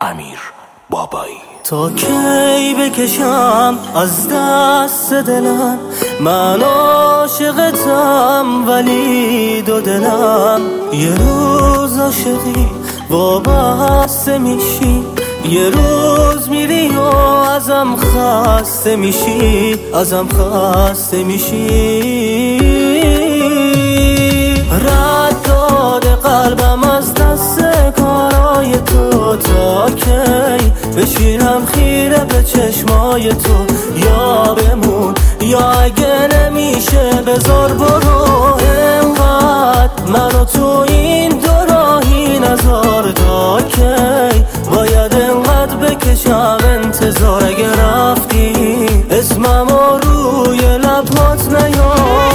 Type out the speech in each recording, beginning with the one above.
امیر بابایی. تا کی بکشم از دست دلم، من عاشقتم ولی دو دلم. یه روز عاشقی وابسته میشی، یه روز میری و ازم خسته میشی، ازم خسته میشی. رد داده قلبم از دست کارای تو، تا کی بشینم خیره به چشمای تو؟ یا بمون یا اگه نمیشه بذار برو. انقدر منو تو این دو راهی نذار، تا کی باید انقدر بکشم انتظار؟ اگه رفتی اسممو روی لبات نیار.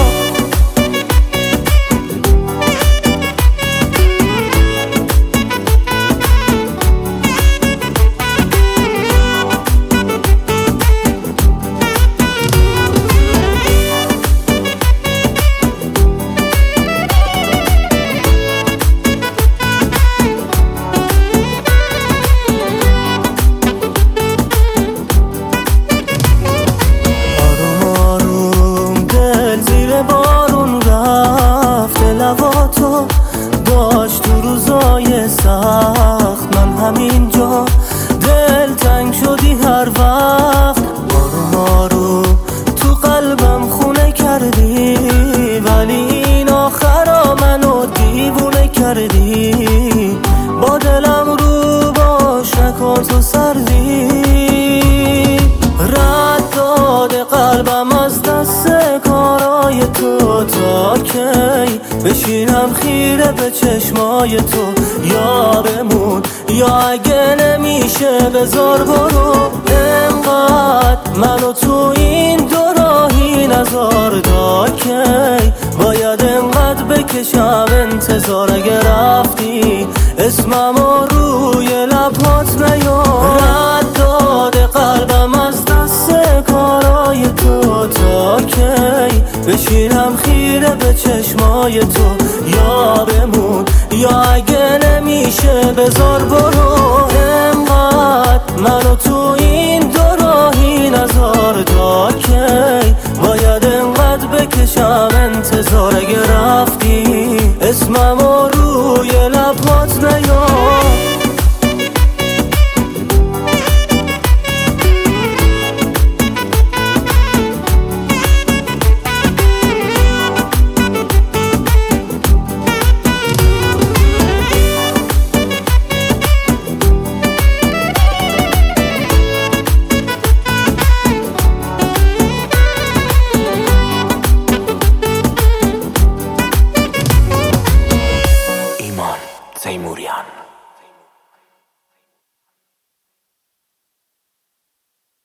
تو داشت تو روزای سخت، من همینجا دل تنگ شدی هر وقت. آروم تو قلبم خونه کردی، ولی این آخرا منو دیوونه کردی. با دلم رو باش نکن تو سردی، رد داده قلبم از دست کارای تو. تا کی بشینم خیره به چشمای تو؟ یا بمون یا اگه نمیشه بذار برو. انقدر منو تو این دو راهی نذار، تا کی باید انقدر بکشم انتظار؟ اگه رفتی اسممو روی لبات نیار. رد داده قلبم از دست کارای تو، تا کی بشینم خیره به چشمای تو؟ یا بمون یا اگه نمیشه بذار برو.